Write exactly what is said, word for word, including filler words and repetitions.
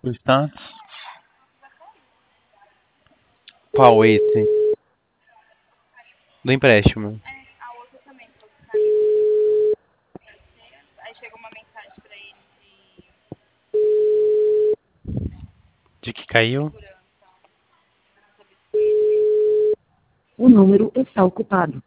O status. Qual esse? Do empréstimo. É, a outra também, falou que caiu. Aí chegou uma mensagem pra ele de De que caiu? segurança. O número está ocupado.